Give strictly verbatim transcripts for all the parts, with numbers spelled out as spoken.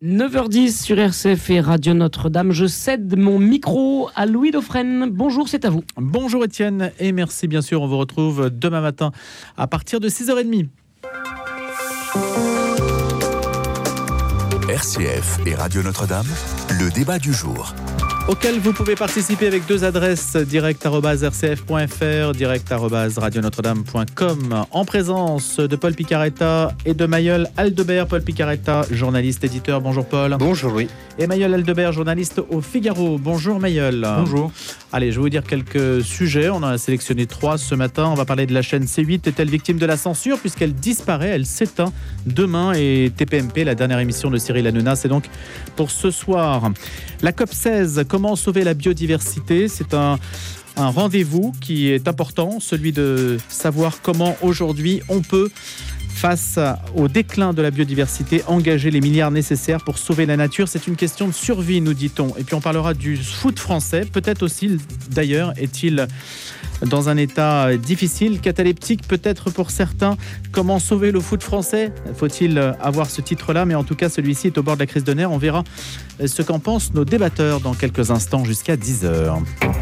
neuf heures dix sur R C F et Radio Notre-Dame. Je cède mon micro à Louis Dauphren. Bonjour, c'est à vous. Bonjour Étienne et merci bien sûr. On vous retrouve demain matin à partir de six heures trente. R C F et Radio Notre-Dame, le débat du jour. Auquel vous pouvez participer avec deux adresses, direct arobase r c f point f r, direct arobase radio notre dame point com, en présence de Paul Picaretta et de Mayol Aldebert. Paul Picaretta, journaliste, éditeur. Bonjour Paul. Bonjour Louis. Et Mayol Aldebert, journaliste au Figaro. Bonjour Mayol. Bonjour. Allez, je vais vous dire quelques sujets. On en a sélectionné trois ce matin. On va parler de la chaîne C huit. Est-elle victime de la censure puisqu'elle disparaît, elle s'éteint demain. Et T P M P, la dernière émission de Cyril Hanouna, c'est donc pour ce soir. La COP seize, comment sauver la biodiversité ? C'est un, un rendez-vous qui est important, celui de savoir comment aujourd'hui on peut, face au déclin de la biodiversité, engager les milliards nécessaires pour sauver la nature. C'est une question de survie, nous dit-on. Et puis on parlera du foot français. Peut-être aussi, d'ailleurs, est-il dans un état difficile, cataleptique peut-être pour certains. Comment sauver le foot français ? Faut-il avoir ce titre-là ? Mais en tout cas, celui-ci est au bord de la crise de nerfs. On verra ce qu'en pensent nos débatteurs dans quelques instants jusqu'à dix heures.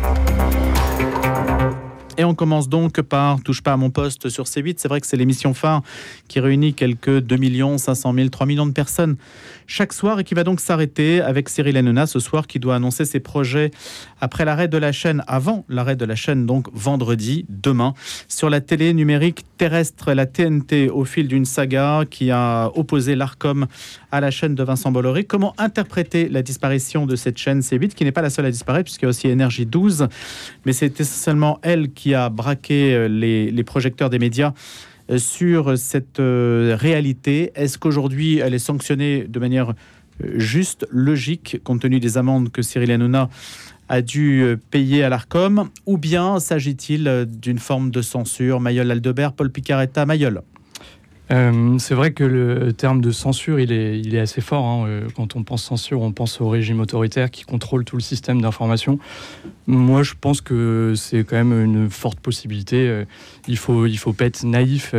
Et on commence donc par Touche pas à mon poste sur C huit. C'est vrai que c'est l'émission phare qui réunit quelques deux millions cinq cent mille, trois millions de personnes chaque soir et qui va donc s'arrêter avec Cyril Hanouna ce soir, qui doit annoncer ses projets après l'arrêt de la chaîne, avant l'arrêt de la chaîne, donc vendredi, demain, sur la télé numérique terrestre, la T N T, au fil d'une saga qui a opposé l'Arcom à la chaîne de Vincent Bolloré. Comment interpréter la disparition de cette chaîne C huit, qui n'est pas la seule à disparaître, puisqu'il y a aussi Énergie douze, mais c'est essentiellement elle qui a braqué les, les projecteurs des médias sur cette euh, réalité. Est-ce qu'aujourd'hui elle est sanctionnée de manière juste, logique, compte tenu des amendes que Cyril Hanouna a dû payer à l'Arcom, ou bien s'agit-il d'une forme de censure ? Mayol Aldebert, Paul Picaretta. Mayol. Euh, c'est vrai que le terme de censure, il est, il est assez fort. Hein. Quand on pense censure, on pense au régime autoritaire qui contrôle tout le système d'information. Moi, je pense que c'est quand même une forte possibilité. Il faut, il faut pas être naïf.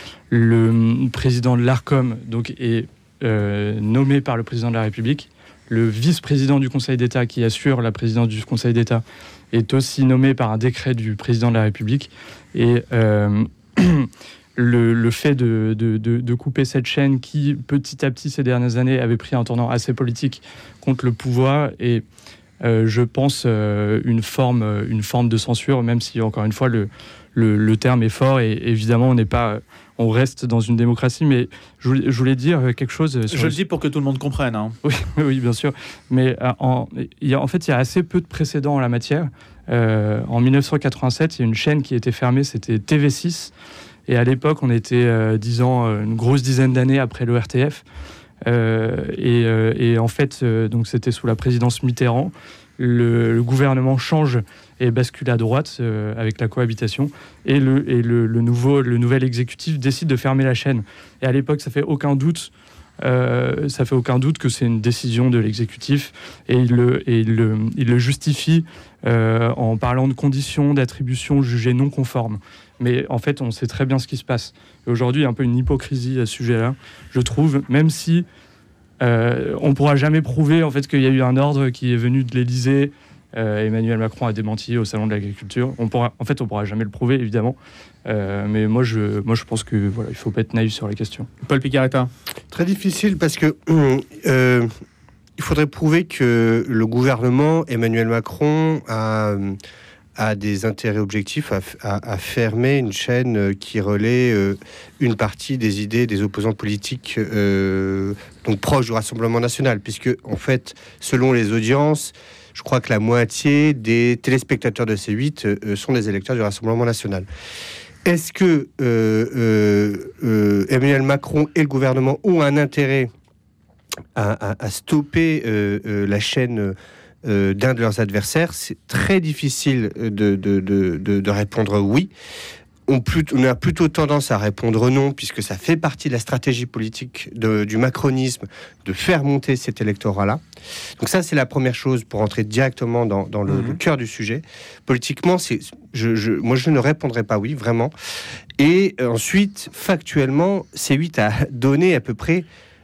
Le président de l'Arcom donc, est euh, nommé par le président de la République. Le vice-président du Conseil d'État qui assure la présidence du Conseil d'État est aussi nommé par un décret du président de la République. Et... Euh, Le, le fait de, de, de, de couper cette chaîne qui, petit à petit, ces dernières années, avait pris un tournant assez politique contre le pouvoir et, euh, je pense, euh, une, forme, une forme de censure, même si, encore une fois, le, le, le terme est fort et évidemment, on n'est pas... On reste dans une démocratie, mais je voulais, je voulais dire quelque chose... Sur je le... le dis pour que tout le monde comprenne. Hein. Oui, oui, bien sûr. Mais en, il y a, en fait, il y a assez peu de précédents en la matière. Euh, en dix-neuf cent quatre-vingt-sept, il y a une chaîne qui a été fermée, c'était T V six. Et à l'époque, on était, euh, disons, une grosse dizaine d'années après l'O R T F. Euh, et, euh, et en fait, euh, donc c'était sous la présidence Mitterrand. Le, le gouvernement change et bascule à droite euh, avec la cohabitation. Et, le, et le, le, nouveau, le nouvel exécutif décide de fermer la chaîne. Et à l'époque, ça fait aucun doute... Euh, ça fait aucun doute que c'est une décision de l'exécutif et il le, et il le, il le justifie euh, en parlant de conditions d'attribution jugées non conformes. Mais en fait, on sait très bien ce qui se passe. Et aujourd'hui, il y a un peu une hypocrisie à ce sujet-là, je trouve, même si euh, on ne pourra jamais prouver en fait, qu'il y a eu un ordre qui est venu de l'Élysée. Euh, Emmanuel Macron a démenti au Salon de l'Agriculture. On pourra, en fait, on ne pourra jamais le prouver, évidemment. Euh, mais moi je, moi, je pense qu'il voilà, ne faut pas être naïf sur la question. Paul Picaretta. Très difficile parce que euh, il faudrait prouver que le gouvernement, Emmanuel Macron, a, a des intérêts objectifs à, à, à fermer une chaîne qui relaie euh, une partie des idées des opposants politiques euh, donc proches du Rassemblement national. Puisque, en fait, selon les audiences, je crois que la moitié des téléspectateurs de C huit euh, sont des électeurs du Rassemblement national. Est-ce que euh, euh, euh, Emmanuel Macron et le gouvernement ont un intérêt à, à, à stopper euh, euh, la chaîne euh, d'un de leurs adversaires ? C'est très difficile de, de, de, de, de répondre oui. On, plus, on a plutôt tendance à répondre non, puisque ça fait partie de la stratégie politique de, du macronisme de faire monter cet électorat-là. Donc ça, c'est la première chose pour entrer directement dans, dans le, mmh. le cœur du sujet. Politiquement, c'est, je, je, moi, je ne répondrai pas oui, vraiment. Et ensuite, factuellement, C huit a donné à peu près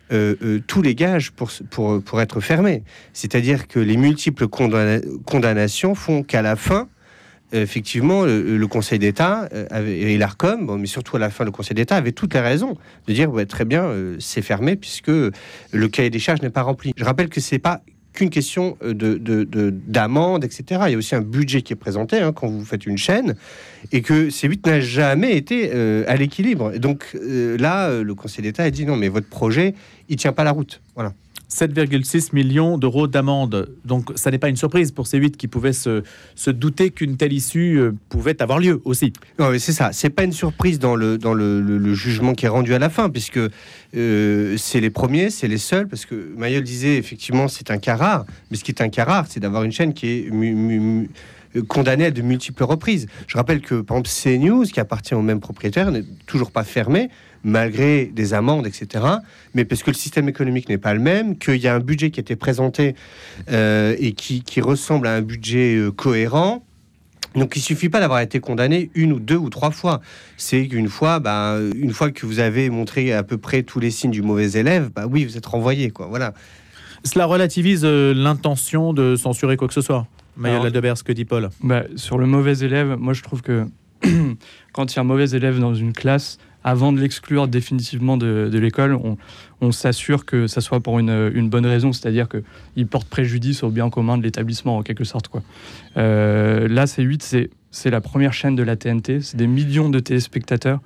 euh, euh, tous les gages pour, pour, pour être fermé. C'est-à-dire que les multiples condamna- condamnations font qu'à la fin, effectivement, le, le Conseil d'État avait, et l'Arcom, bon, mais surtout à la fin, le Conseil d'État avait toutes les raisons de dire ouais, très bien, euh, c'est fermé puisque le cahier des charges n'est pas rempli. Je rappelle que c'est pas qu'une question de, de, de, d'amende, et cetera. Il y a aussi un budget qui est présenté hein, quand vous faites une chaîne, et que C huit n'a jamais été euh, à l'équilibre. Et donc euh, là, le Conseil d'État a dit non, mais votre projet, il tient pas la route. Voilà. sept virgule six millions d'euros d'amende. Donc, ça n'est pas une surprise pour C huit qui pouvait se, se douter qu'une telle issue euh, pouvait avoir lieu aussi. Non, mais c'est ça. C'est pas une surprise dans le, dans le, le, le jugement qui est rendu à la fin, puisque euh, c'est les premiers, c'est les seuls, parce que Mayol disait, effectivement, c'est un cas rare. Mais ce qui est un cas rare, c'est d'avoir une chaîne qui est mu, mu, mu, condamnée à de multiples reprises. Je rappelle que, par exemple, CNews, qui appartient au même propriétaire, n'est toujours pas fermé, malgré des amendes, et cetera. Mais parce que le système économique n'est pas le même, qu'il y a un budget qui a été présenté euh, et qui, qui ressemble à un budget euh, cohérent. Donc, il suffit pas d'avoir été condamné une ou deux ou trois fois. C'est qu'une fois, bah, une fois que vous avez montré à peu près tous les signes du mauvais élève, bah oui, vous êtes renvoyé, quoi. Voilà. Cela relativise euh, l'intention de censurer quoi que ce soit. Mayol Ladebert, ce que dit Paul. Bah, sur le mauvais élève, moi je trouve que quand il y a un mauvais élève dans une classe, avant de l'exclure définitivement de, de l'école, on, on s'assure que ça soit pour une, une bonne raison, c'est-à-dire qu'il porte préjudice au bien commun de l'établissement, en quelque sorte, quoi. Euh, là, C huit, c'est, c'est la première chaîne de la T N T, c'est des millions de téléspectateurs,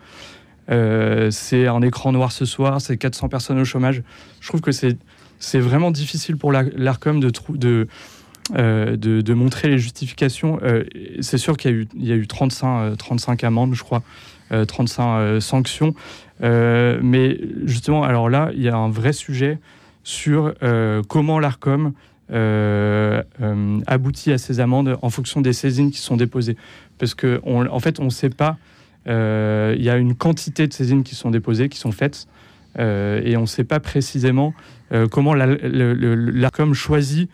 euh, c'est un écran noir ce soir, c'est quatre cents personnes au chômage. Je trouve que c'est, c'est vraiment difficile pour la, l'Arcom de... de Euh, de, de montrer les justifications. Euh, c'est sûr qu'il y a eu, il y a eu trente-cinq, euh, trente-cinq amendes, je crois, euh, trente-cinq euh, sanctions. Euh, mais justement, alors là, il y a un vrai sujet sur euh, comment l'Arcom euh, euh, aboutit à ces amendes en fonction des saisines qui sont déposées. Parce qu'en en fait, on ne sait pas. Euh, il y a une quantité de saisines qui sont déposées, qui sont faites, euh, et on ne sait pas précisément euh, comment la, le, le, l'Arcom choisit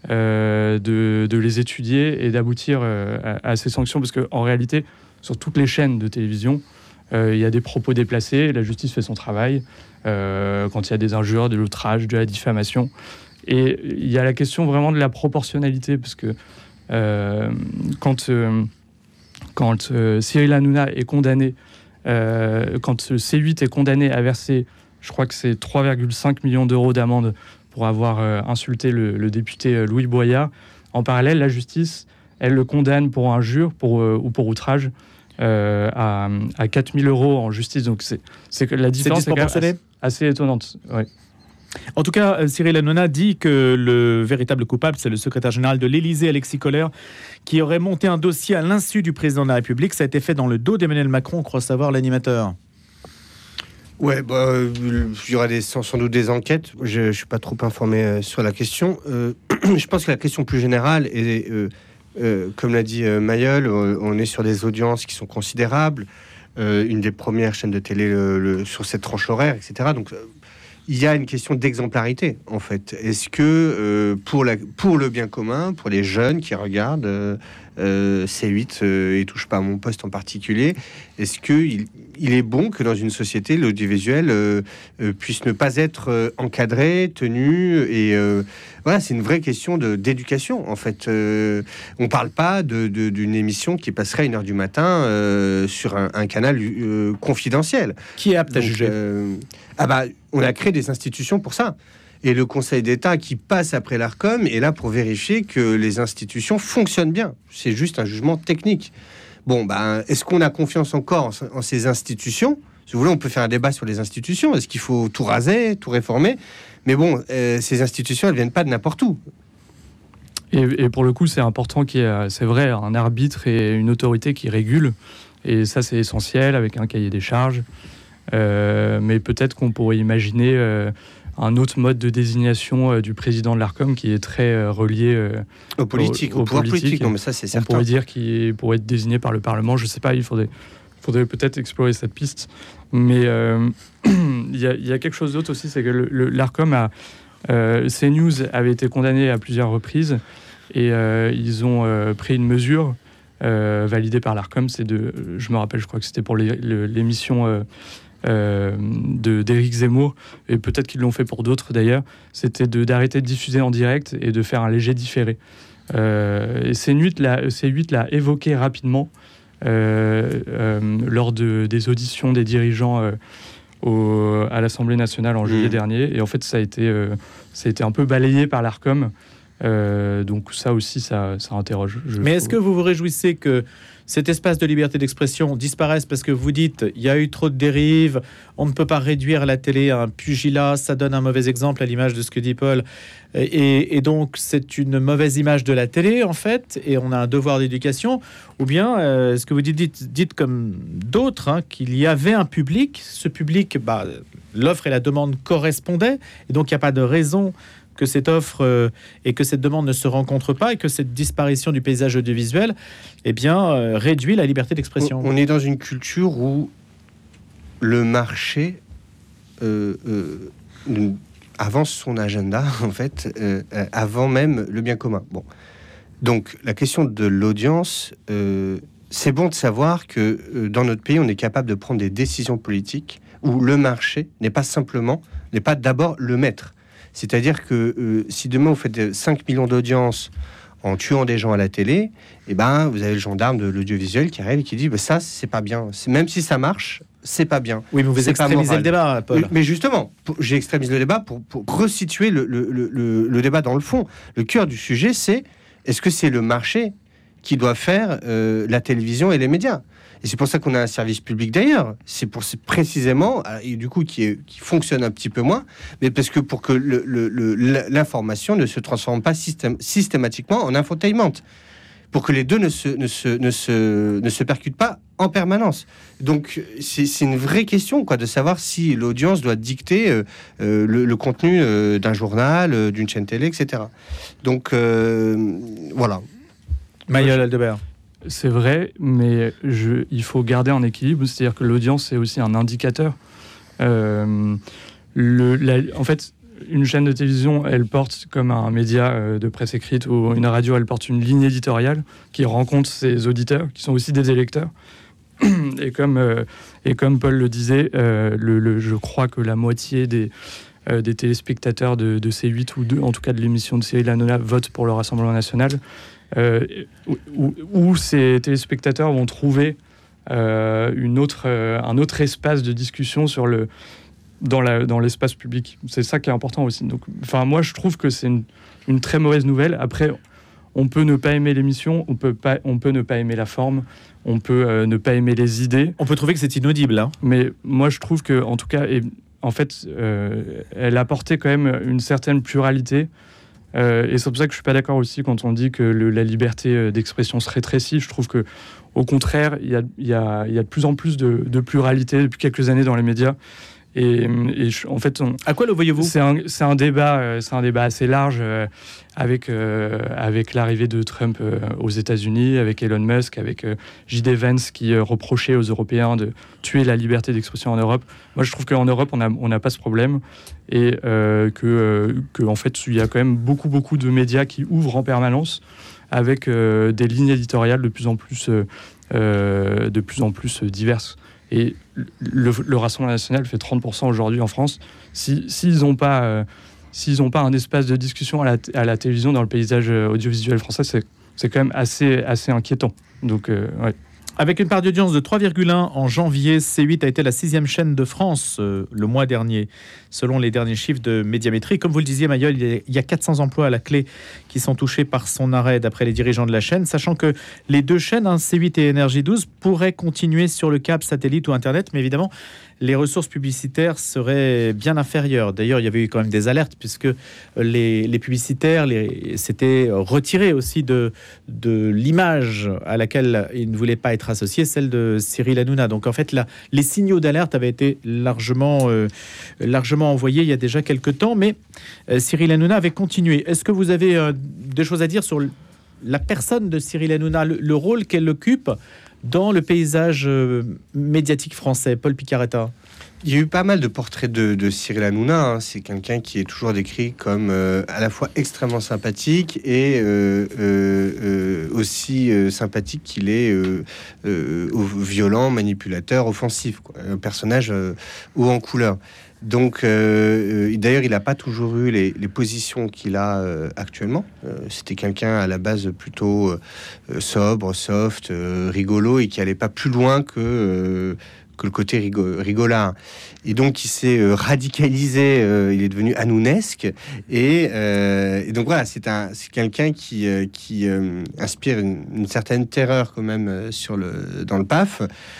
Euh, de, de les étudier et d'aboutir euh, à, à ces sanctions, parce qu'en réalité, sur toutes les chaînes de télévision, euh, il y a des propos déplacés, la justice fait son travail, euh, quand il y a des injures, de l'outrage, de la diffamation, et il y a la question vraiment de la proportionnalité, parce que euh, quand, euh, quand euh, Cyril Hanouna est condamné, euh, quand C huit est condamné à verser, je crois que c'est trois virgule cinq millions d'euros d'amende pour avoir euh, insulté le, le député euh, Louis Boyard. En parallèle, la justice, elle le condamne pour injure pour, euh, ou pour outrage euh, à, à quatre mille euros en justice. Donc c'est, c'est que la différence c'est est quand même assez, assez étonnante. Ouais. En tout cas, Cyril Hanouna dit que le véritable coupable, c'est le secrétaire général de l'Élysée, Alexis Kohler, qui aurait monté un dossier à l'insu du président de la République. Ça a été fait dans le dos d'Emmanuel Macron, croit savoir l'animateur. Ouais, bah, euh, il y aura des, sans, sans doute des enquêtes. Je ne suis pas trop informé euh, sur la question. Euh, je pense que la question plus générale est, euh, euh, comme l'a dit euh, Mayol, euh, on est sur des audiences qui sont considérables. Euh, une des premières chaînes de télé le, le, sur cette tranche horaire, et cetera. Donc, euh, il y a une question d'exemplarité, en fait. Est-ce que euh, pour, la, pour le bien commun, pour les jeunes qui regardent euh, euh, C huit euh, et touche pas à mon poste en particulier, est-ce qu'il il est bon que dans une société, l'audiovisuel euh, euh, puisse ne pas être euh, encadré, tenu et euh, voilà, c'est une vraie question de, d'éducation, en fait. Euh, on parle pas de, de, d'une émission qui passerait à une heure du matin euh, sur un, un canal euh, confidentiel. Qui est apte Donc, à juger euh, Ah bah, on a créé des institutions pour ça. Et le Conseil d'État qui passe après l'Arcom est là pour vérifier que les institutions fonctionnent bien. C'est juste un jugement technique. Bon, ben, est-ce qu'on a confiance encore en, en ces institutions ? Si vous voulez, on peut faire un débat sur les institutions. Est-ce qu'il faut tout raser, tout réformer ? Mais bon, euh, ces institutions, elles viennent pas de n'importe où. Et, et pour le coup, c'est important qu'il y ait, c'est vrai, un arbitre et une autorité qui régule. Et ça, c'est essentiel, avec un cahier des charges. Euh, mais peut-être qu'on pourrait imaginer euh, un autre mode de désignation euh, du président de l'Arcom qui est très euh, relié euh, aux politiques, au, au, au pouvoir politique. politique. Non, mais ça, c'est certain. On pourrait dire qu'il pourrait être désigné par le Parlement. Je ne sais pas, il faudrait, faudrait peut-être explorer cette piste. Mais euh, il y, y a quelque chose d'autre aussi, c'est que le, le, l'Arcom a... Euh, CNews avait été condamné à plusieurs reprises et euh, ils ont euh, pris une mesure euh, validée par l'Arcom. C'est de, je me rappelle, je crois que c'était pour les, le, l'émission... Euh, euh, de, d'Éric Zemmour, et peut-être qu'ils l'ont fait pour d'autres d'ailleurs, c'était de, d'arrêter de diffuser en direct et de faire un léger différé. Euh, et C huit l'a, C huit l'a évoqué rapidement euh, euh, lors de, des auditions des dirigeants euh, au, à l'Assemblée nationale en juillet mmh. dernier, et en fait ça a été, euh, ça a été un peu balayé par l'Arcom. Euh, donc ça aussi, ça, ça interroge. Mais est-ce que vous vous réjouissez que cet espace de liberté d'expression disparaisse parce que vous dites il y a eu trop de dérives, on ne peut pas réduire la télé à un pugilat, ça donne un mauvais exemple à l'image de ce que dit Paul, et, et donc c'est une mauvaise image de la télé en fait, et on a un devoir d'éducation, ou bien euh, est-ce que vous dites, dites, dites comme d'autres hein, qu'il y avait un public, ce public, bah, l'offre et la demande correspondaient, et donc il n'y a pas de raison que cette offre euh, et que cette demande ne se rencontrent pas, et que cette disparition du paysage audiovisuel eh bien, euh, réduit la liberté d'expression. On, on est dans une culture où le marché euh, euh, avance son agenda, en fait, euh, avant même le bien commun. Bon. Donc, la question de l'audience, euh, c'est bon de savoir que euh, dans notre pays, on est capable de prendre des décisions politiques où le marché n'est pas simplement, n'est pas d'abord le maître. C'est-à-dire que euh, si demain vous faites cinq millions d'audience en tuant des gens à la télé, eh ben, vous avez le gendarme de l'audiovisuel qui arrive et qui dit bah, ça, c'est pas bien. C'est, même si ça marche, c'est pas bien. Oui, mais vous c'est extrémisez le débat, Paul. Mais justement, pour, j'ai extrémisé le débat pour, pour resituer le, le, le, le, le débat dans le fond. Le cœur du sujet, c'est est-ce que c'est le marché qui doit faire euh, la télévision et les médias ? Et c'est pour ça qu'on a un service public d'ailleurs. C'est pour c'est précisément, et du coup qui, est, qui fonctionne un petit peu moins, mais parce que pour que le, le, le, l'information ne se transforme pas systém- systématiquement en infotainment, pour que les deux ne se, ne se, ne se, ne se percutent pas en permanence. Donc c'est, c'est une vraie question quoi, de savoir si l'audience doit dicter euh, euh, le, le contenu euh, d'un journal, euh, d'une chaîne télé, et cetera. Donc euh, voilà. Mayol Aldebert. C'est vrai, mais je, il faut garder un équilibre, c'est-à-dire que l'audience, c'est aussi un indicateur. Euh, le, la, en fait, une chaîne de télévision, elle porte comme un média euh, de presse écrite, ou une radio, elle porte une ligne éditoriale qui rencontre ses auditeurs, qui sont aussi des électeurs. Et comme, euh, et comme Paul le disait, euh, le, le, je crois que la moitié des, euh, des téléspectateurs de, de C huit, ou de, en tout cas de l'émission de Cyril Hanouna, votent pour le Rassemblement national. Euh, où, où ces téléspectateurs vont trouver euh, une autre, euh, un autre espace de discussion sur le, dans, la, dans l'espace public. C'est ça qui est important aussi. Donc, enfin, moi, je trouve que c'est une, une très mauvaise nouvelle. Après, on peut ne pas aimer l'émission, on peut, pas, on peut ne pas aimer la forme, on peut euh, ne pas aimer les idées. On peut trouver que c'est inaudible. Hein. Mais moi, je trouve que, en tout cas, et, en fait, euh, elle apportait quand même une certaine pluralité. Euh, et c'est pour ça que je suis pas d'accord aussi quand on dit que le, la liberté d'expression se rétrécit. Je trouve que, au contraire, il y a, y a, y a de plus en plus de, de pluralité depuis quelques années dans les médias. Et, et je, en fait, on, à quoi le voyez-vous ? C'est un, c'est un débat, euh, c'est un débat assez large euh, avec euh, avec l'arrivée de Trump euh, aux États-Unis, avec Elon Musk, avec euh, J D Vance qui euh, reprochait aux Européens de tuer la liberté d'expression en Europe. Moi, je trouve qu'en Europe, on a on n'a pas ce problème et euh, que euh, que en fait, il y a quand même beaucoup beaucoup de médias qui ouvrent en permanence avec euh, des lignes éditoriales de plus en plus euh, euh, de plus en plus diverses. Et le, le Rassemblement national fait trente pour cent aujourd'hui en France. Si, s'ils n'ont pas, euh, s'ils n'ont pas un espace de discussion à la, à la télévision dans le paysage audiovisuel français, c'est, c'est quand même assez, assez inquiétant. Donc, euh, ouais. Avec une part d'audience de trois virgule un en janvier, C huit a été la sixième chaîne de France euh, le mois dernier, selon les derniers chiffres de Médiamétrie. Comme vous le disiez, Mayol, il y a quatre cents emplois à la clé qui sont touchés par son arrêt, d'après les dirigeants de la chaîne, sachant que les deux chaînes, hein, C huit et N R J douze, pourraient continuer sur le câble satellite ou Internet, mais évidemment, les ressources publicitaires seraient bien inférieures. D'ailleurs, il y avait eu quand même des alertes, puisque les, les publicitaires les, s'étaient retirés aussi de, de l'image à laquelle ils ne voulaient pas être associés, celle de Cyril Hanouna. Donc en fait, là, les signaux d'alerte avaient été largement, euh, largement envoyés il y a déjà quelques temps, mais euh, Cyril Hanouna avait continué. Est-ce que vous avez euh, des choses à dire sur la personne de Cyril Hanouna, le, le rôle qu'elle occupe dans le paysage euh, médiatique français? Paul Picaretta. Il y a eu pas mal de portraits de, de Cyril Hanouna. Hein. C'est quelqu'un qui est toujours décrit comme euh, à la fois extrêmement sympathique et euh, euh, euh, aussi euh, sympathique qu'il est euh, euh, violent, manipulateur, offensif. Quoi. Un personnage euh, haut en couleur. Donc, euh, euh, d'ailleurs, il n'a pas toujours eu les, les positions qu'il a euh, actuellement. Euh, c'était quelqu'un à la base plutôt euh, sobre, soft, euh, rigolo et qui allait pas plus loin que... Euh, que le côté rigo- rigolard. Et donc, il s'est euh, radicalisé, euh, il est devenu hanounesque. Et, euh, et donc, voilà, c'est, un, c'est quelqu'un qui, euh, qui euh, inspire une, une certaine terreur quand même euh, sur le, dans le P A F.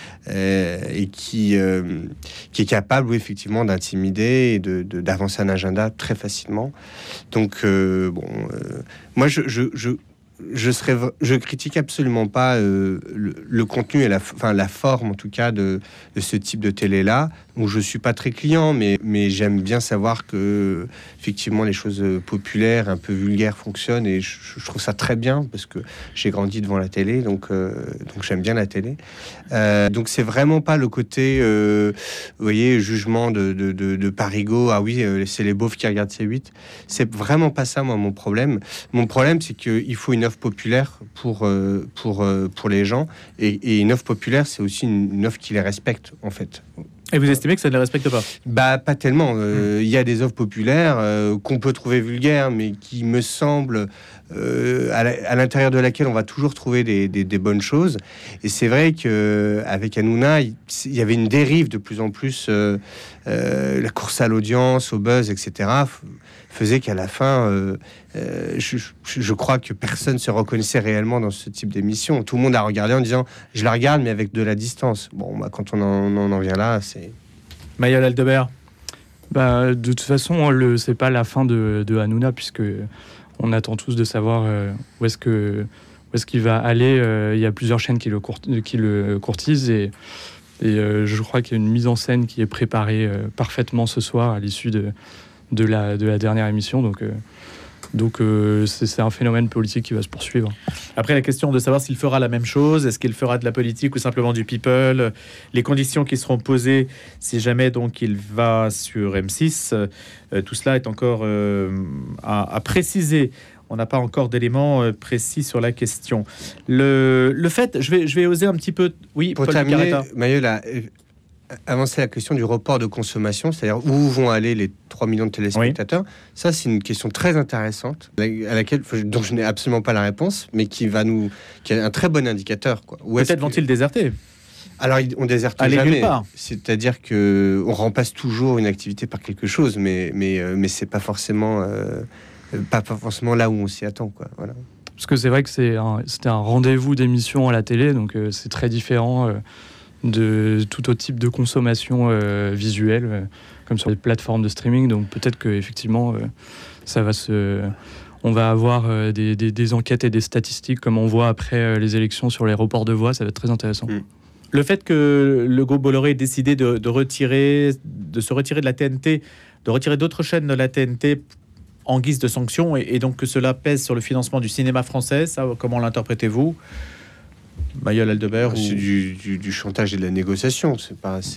Euh, et qui, euh, qui est capable, oui, effectivement, d'intimider et de, de, d'avancer un agenda très facilement. Donc, euh, bon, euh, moi, je... je, je Je serais, je critique absolument pas euh, le, le contenu et la, enfin la forme en tout cas de, de ce type de télé là. Où je suis pas très client, mais mais j'aime bien savoir que effectivement les choses populaires, un peu vulgaires fonctionnent et je, je trouve ça très bien parce que j'ai grandi devant la télé, donc euh, donc j'aime bien la télé. Euh, donc c'est vraiment pas le côté, euh, vous voyez, jugement de de, de, de Parigot. Ah oui, euh, c'est les beaufs qui regardent C huit. C'est vraiment pas ça moi mon problème. Mon problème c'est que il faut une offre populaire pour, euh, pour, euh, pour les gens. Et, et une offre populaire, c'est aussi une, une offre qui les respecte, en fait. Et vous estimez que ça ne les respecte pas? Bah, pas tellement. Il euh, mmh. y a des offres populaires euh, qu'on peut trouver vulgaires, mais qui me semblent euh, à, la, à l'intérieur de laquelle on va toujours trouver des, des, des bonnes choses. Et c'est vrai qu'avec Hanouna, il, il y avait une dérive de plus en plus. Euh, euh, la course à l'audience, au buzz, et cetera faisait qu'à la fin, euh, euh, je, je, je crois que personne se reconnaissait réellement dans ce type d'émission. Tout le monde a regardé en disant « je la regarde, mais avec de la distance ». Bon, bah, quand on en, on en vient là, c'est... Mayol Aldebert. Bah, de toute façon, le, c'est pas la fin de, de Hanouna, puisque on attend tous de savoir euh, où est-ce que où est-ce qu'il va aller. Euh, il y a plusieurs chaînes qui le, court, qui le courtisent et, et euh, je crois qu'il y a une mise en scène qui est préparée euh, parfaitement ce soir à l'issue de de la, de la dernière émission. Donc, euh, donc euh, c'est, c'est un phénomène politique qui va se poursuivre. Après, la question de savoir s'il fera la même chose, est-ce qu'il fera de la politique ou simplement du people, les conditions qui seront posées si jamais donc il va sur M six, euh, tout cela est encore euh, à, à préciser. On n'a pas encore d'éléments euh, précis sur la question. Le, le fait, je vais, je vais oser un petit peu... Oui, pour Paul terminer, Maïeux, là... avancer la question du report de consommation, c'est-à-dire où vont aller les trois millions de téléspectateurs. Oui. Ça, c'est une question très intéressante, à laquelle, dont je n'ai absolument pas la réponse, mais qui va nous, qui est un très bon indicateur. Quoi. Où Peut-être vont-ils que... déserter? Alors, on déserte Allez jamais. C'est-à-dire que on remplace toujours une activité par quelque chose, mais mais euh, mais c'est pas forcément euh, pas, pas forcément là où on s'y attend, quoi. Voilà. Parce que c'est vrai que c'est un, c'était un rendez-vous d'émission à la télé, donc euh, c'est très différent. Euh, de tout autre type de consommation euh, visuelle, euh, comme sur les plateformes de streaming. Donc peut-être que effectivement, euh, ça va se, on va avoir euh, des, des, des enquêtes et des statistiques comme on voit après euh, les élections sur les reports de voix. Ça va être très intéressant. Mmh. Le fait que le groupe Bolloré ait décidé de, de retirer, de se retirer de la T N T, de retirer d'autres chaînes de la T N T en guise de sanction, et, et donc que cela pèse sur le financement du cinéma français, ça, comment l'interprétez-vous? Mayol Aldebert, c'est ou... du, du, du chantage et de la négociation. C'est pas, c'est,